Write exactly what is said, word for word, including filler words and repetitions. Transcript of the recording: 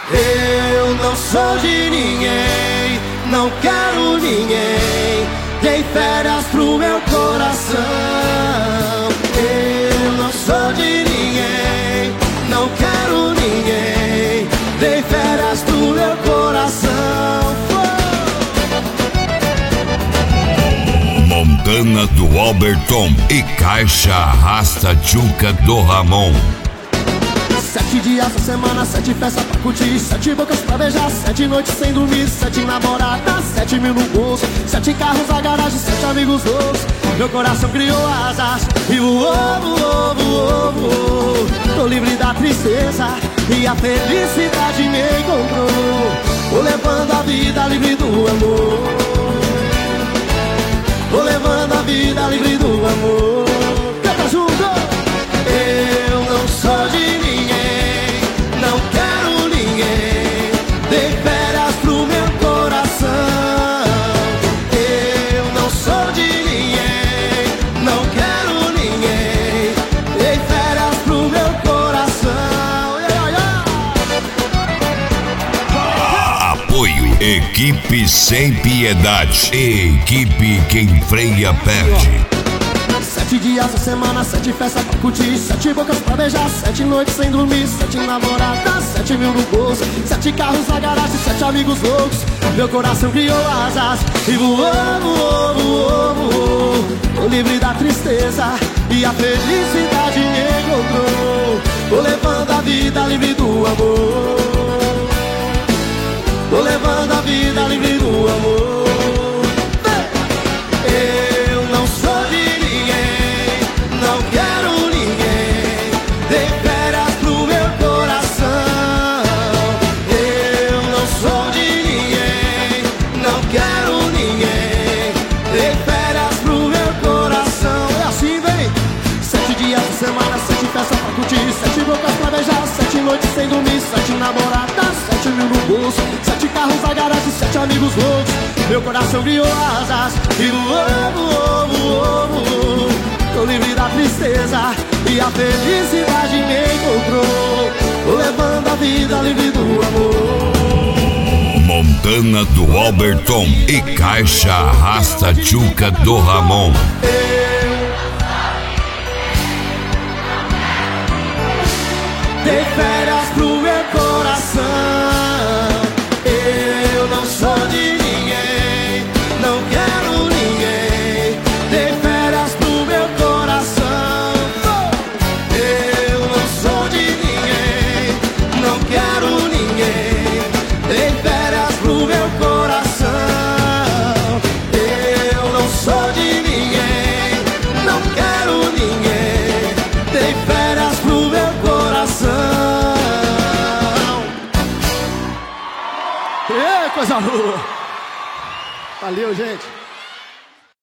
Eu não sou de ninguém, não quero ninguém. Dei férias pro meu coração. Eu não sou de ninguém, não quero ninguém. Dei férias pro meu coração. Montana do Alberton e Caixa Arrasta Tchuca do Ramon. Sete dias na semana, sete festas pra curtir, sete bocas pra beijar, sete noites sem dormir, sete namoradas, sete mil no bolso, sete carros na garagem, sete amigos loucos. Meu coração criou asas e voou, voou, voou, voou. Tô livre da tristeza e a felicidade me encontrou. Tô levando a vida livre do amor. Tô levando a vida livre do amor. Canta junto! Eu não sou de ninguém, não quero ninguém. Dei férias pro meu coração. Eu não sou de ninguém, não quero ninguém. Dei férias pro meu coração. Yeah, yeah. Apoio Equipe Sem Piedade. Equipe Quem Freia Perde. Sete dias na semana, sete festas pra curtir, sete bocas pra beijar, sete noites sem dormir, sete namoradas, sete mil no bolso, sete carros na garagem, sete amigos loucos. Meu coração criou asas e voou, voou, voou, voou. Tô livre da tristeza e a felicidade me encontrou. Tô levando a vida livre do amor. Tô levando a vida livre do amor. Eu não sou de ninguém, não quero ninguém. Dei férias pro meu coração. Eu não sou de ninguém, não quero ninguém. Dei férias pro meu coração. É assim, vem. Sete dias de semana, sete festas pra curtir, sete bocas pra beijar, sete noites sem dormir, sete namoradas, sete mil no bolso, sete carros na garagem, sete amigos loucos. Meu coração criou asas e voou, voou, voou, voou. Tô livre da tristeza e a felicidade me encontrou. Tô levando a vida livre do amor. Montana do Alberton e Caixa Arrasta Tchuca do Ramon. Dei férias pro meu coração. Eu não sou de ninguém, não quero ninguém. Dei férias pro meu coração. Eu não sou de ninguém, não quero ninguém. Dei férias pro meu coração. Eu não sou de ninguém, não quero ninguém. Dei férias pro meu coração. Ê, coisa boa! Valeu, gente!